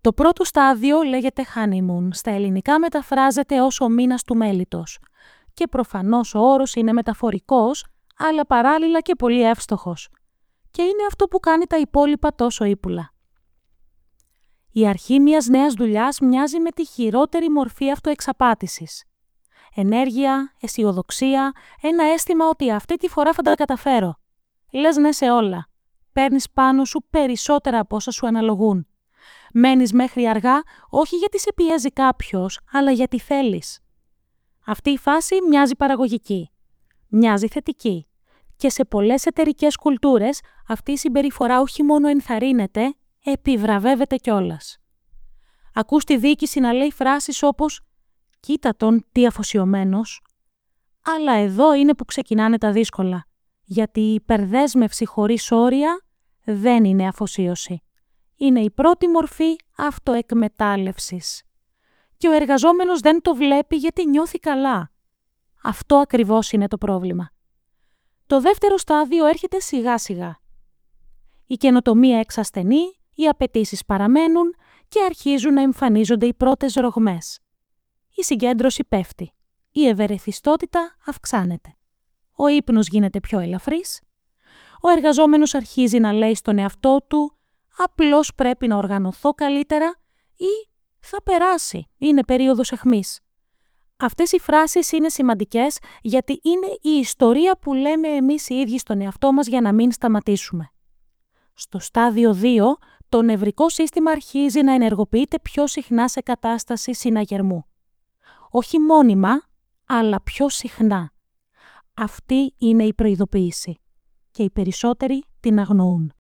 Το πρώτο στάδιο λέγεται honeymoon, στα ελληνικά μεταφράζεται ως ο μήνας του μέλιτος. Και προφανώς ο όρος είναι μεταφορικός, αλλά παράλληλα και πολύ εύστοχος. Και είναι αυτό που κάνει τα υπόλοιπα τόσο ύπουλα. Η αρχή μιας νέας δουλειάς μοιάζει με τη χειρότερη μορφή αυτοεξαπάτησης. Ενέργεια, αισιοδοξία, ένα αίσθημα ότι αυτή τη φορά θα τα καταφέρω. Λες ναι σε όλα. Παίρνεις πάνω σου περισσότερα από όσα σου αναλογούν. Μένεις μέχρι αργά όχι γιατί σε πιέζει κάποιος, αλλά γιατί θέλεις. Αυτή η φάση μοιάζει παραγωγική. Μοιάζει θετική. Και σε πολλές εταιρικές κουλτούρες αυτή η συμπεριφορά όχι μόνο ενθαρρύνεται, επιβραβεύεται κιόλας. Ακούς τη διοίκηση να λέει φράσεις όπως «Κοίτα τον, τι αφοσιωμένος». Αλλά εδώ είναι που ξεκινάνε τα δύσκολα. Γιατί η υπερδέσμευση χωρίς όρια δεν είναι αφοσίωση. Είναι η πρώτη μορφή αυτοεκμετάλλευσης. Και ο εργαζόμενος δεν το βλέπει γιατί νιώθει καλά. Αυτό ακριβώς είναι το πρόβλημα. Το δεύτερο στάδιο έρχεται σιγά σιγά. Η καινοτομία εξασθενεί, οι απαιτήσεις παραμένουν και αρχίζουν να εμφανίζονται οι πρώτες ρογμές. Η συγκέντρωση πέφτει. Η ευερεθιστότητα αυξάνεται. Ο ύπνος γίνεται πιο ελαφρύς. Ο εργαζόμενος αρχίζει να λέει στον εαυτό του «Απλώς πρέπει να οργανωθώ καλύτερα» ή «Θα περάσει, είναι περίοδος αιχμής». Αυτές οι φράσεις είναι σημαντικές γιατί είναι η ιστορία που λέμε εμείς οι ίδιοι στον εαυτό μας για να μην σταματήσουμε. Στο στάδιο 2, το νευρικό σύστημα αρχίζει να ενεργοποιείται πιο συχνά σε κατάσταση συναγερμού. Όχι μόνιμα, αλλά πιο συχνά. Αυτή είναι η προειδοποίηση και οι περισσότεροι την αγνοούν.